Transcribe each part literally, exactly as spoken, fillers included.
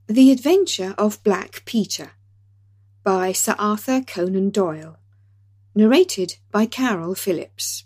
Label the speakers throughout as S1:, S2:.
S1: The Adventure of Black Peter by Sir Arthur Conan Doyle. Narrated by Carol Phillips.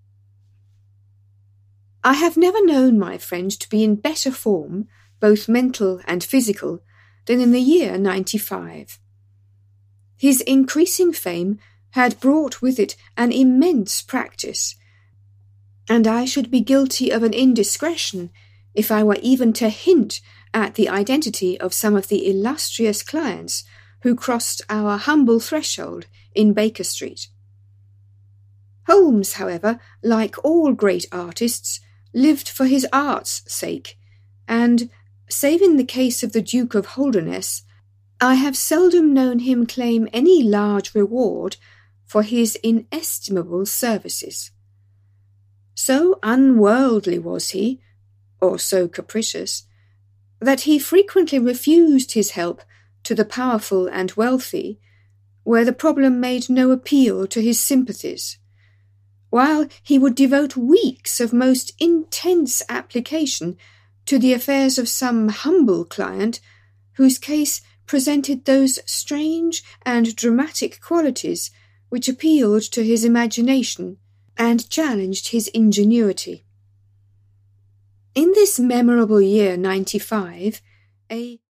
S1: I have never known my friend to be in better form, both mental and physical, than in the year ninety-five. His increasing fame had brought with it an immense practice, and I should be guilty of an indiscretion if I were even to hint at the identity of some of the illustrious clients who crossed our humble threshold in Baker Street. Holmes, however, like all great artists, lived for his art's sake, and, save in the case of the Duke of Holderness, I have seldom known him claim any large reward for his inestimable services. So unworldly was he, or so capricious, that he frequently refused his help to the powerful and wealthy, where the problem made no appeal to his sympathies, while he would devote weeks of most intense application to the affairs of some humble client whose case presented those strange and dramatic qualities which appealed to his imagination and challenged his ingenuity. In this memorable year ninety-five, a